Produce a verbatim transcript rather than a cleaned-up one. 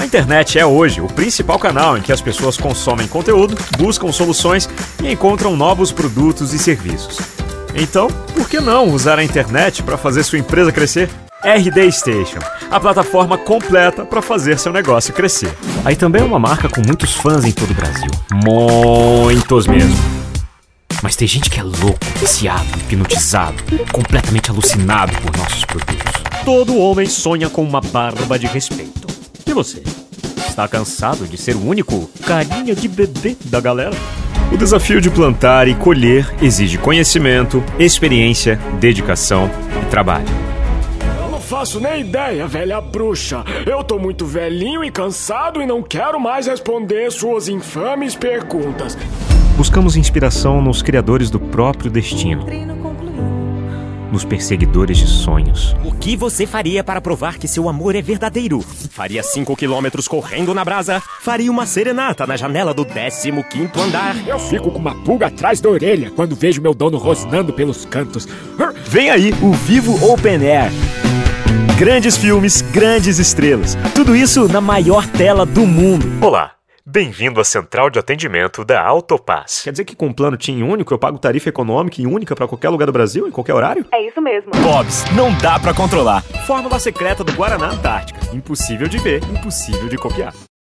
A internet é hoje o principal canal em que as pessoas consomem conteúdo, buscam soluções e encontram novos produtos e serviços. Então, por que não usar a internet para fazer sua empresa crescer? R D Station, a plataforma completa para fazer seu negócio crescer. Aí também é uma marca com muitos fãs em todo o Brasil. Muitos mesmo. Mas tem gente que é louco, viciado, hipnotizado, completamente alucinado por nossos produtos. Todo homem sonha com uma barba de respeito. E você? Está cansado de ser o único carinha de bebê da galera? O desafio de plantar e colher exige conhecimento, experiência, dedicação e trabalho. Eu não faço nem ideia, velha bruxa. Eu tô muito velhinho e cansado e não quero mais responder suas infames perguntas. Buscamos inspiração nos criadores do próprio destino, nos perseguidores de sonhos. O que você faria para provar que seu amor é verdadeiro? Faria cinco quilômetros correndo na brasa? Faria uma serenata na janela do décimo quinto andar? Eu fico com uma pulga atrás da orelha quando vejo meu dono rosnando pelos cantos. Vem aí o Vivo Open Air. Grandes filmes, grandes estrelas. Tudo isso na maior tela do mundo. Olá, bem-vindo à central de atendimento da Autopass. Quer dizer que com um plano TIM único eu pago tarifa econômica e única para qualquer lugar do Brasil, em qualquer horário? É isso mesmo. Bob's, não dá pra controlar. Fórmula secreta do Guaraná Antártica. Impossível de ver, impossível de copiar.